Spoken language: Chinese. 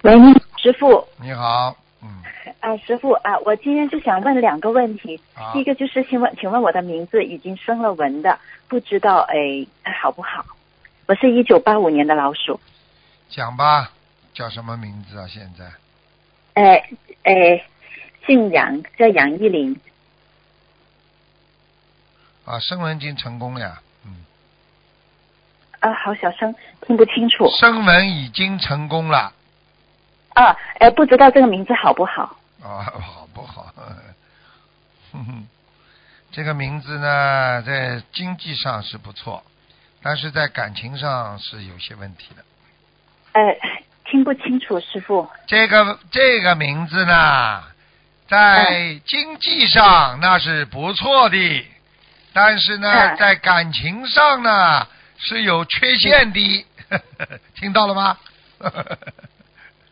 喂，你师傅。 你好， 师傅啊，我今天就想问2个问题。 好第一个就是请问我的名字已经生了纹的，不知道好不好？我是1985年的老鼠。 讲吧，叫什么名字啊？现在？ 姓杨，叫杨依林。 啊，声纹已经成功了呀， 好小声，听不清楚。 声纹已经成功了。 不知道这个名字好不好？ 好不好？这个名字呢，在经济上是不错，但是在感情上是有些问题的。 听不清楚，师傅。 这个名字呢，在经济上那是不错的，但是呢，在感情上呢是有缺陷的，听到了吗？